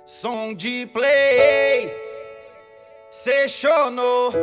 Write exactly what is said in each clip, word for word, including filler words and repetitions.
Som de play, cê chonou,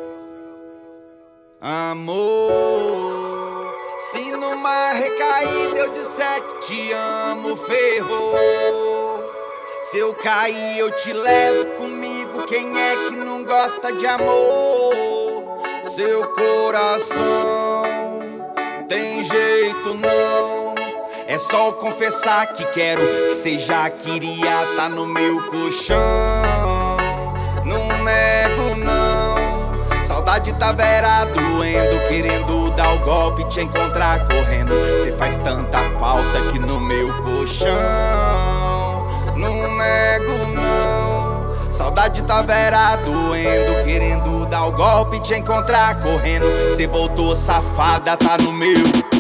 amor. Se numa recaída eu disser que te amo, ferrou. Se eu cair eu te levo comigo, quem é que não gosta de amor? Seu coração tem jeito não. É só eu confessar que quero, que cê já queria tá no meu colchão. Não nego não, saudade tá vera doendo, querendo dar o golpe e te encontrar correndo. Cê faz tanta falta aqui no meu colchão. Não nego não, saudade tá vera doendo, querendo dar o golpe e te encontrar correndo. Cê voltou safada, tá no meu.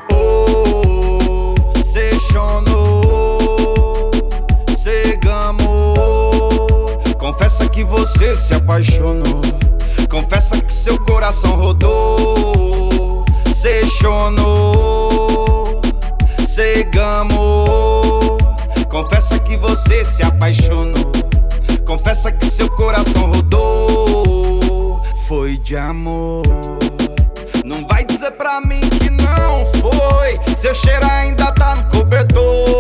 Cê chonou, cê gamou. Confessa que você se apaixonou, confessa que seu coração rodou. Cê chonou, cê gamou. Confessa que você se apaixonou, confessa que seu coração rodou. Foi de amor, não vai dizer pra mim que não foi. Seu cheiro ainda tá no cobertor.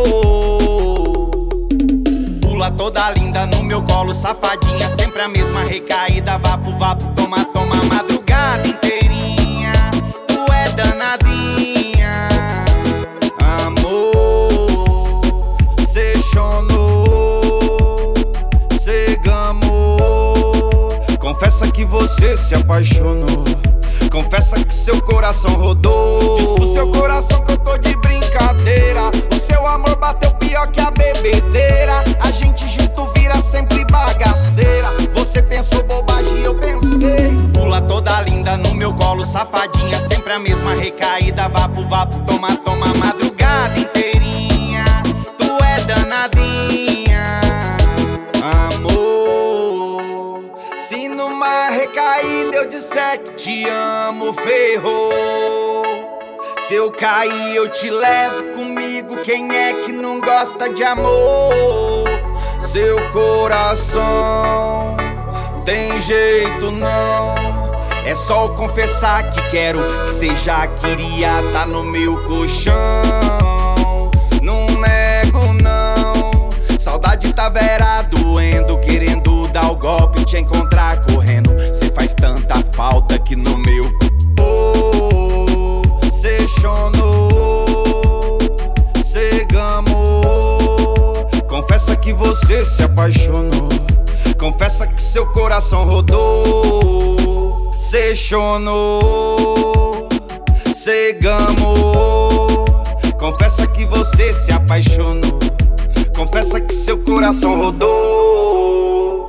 Pula toda linda no meu colo, safadinha, sempre a mesma recaída. Vapo, vapo, toma, toma, madrugada inteirinha. Tu é danadinha, amor. Cê chonou, cê gamou. Confessa que você se apaixonou, confessa que seu coração rodou. Diz pro seu coração que eu tô de brincadeira. O seu amor bateu pior que a bebedeira. A gente junto vira sempre bagaceira. Você pensou bobagem, eu pensei. Pula toda linda no meu colo, safadinha, sempre a mesma recaída. Vapo, vapo, toma, toma, madrugada inteirinha. Tu é danadinha, amor. Se numa recaída eu disser que te amo, ferrou. Se eu cair eu te levo comigo, quem é que não gosta de amor? Seu coração tem jeito não. É só eu confessar que quero, que cê já queria tá no meu colchão. Não nego não, saudade tá vera doendo, querendo dar o golpe e te encontrar correndo. Cê faz tanta falta aqui no meu. Oh, cê chonou, cê gamou. Confessa que você se apaixonou, confessa que seu coração rodou. Cê chonou, cê gamou. Confessa que você se apaixonou, confessa que seu coração rodou.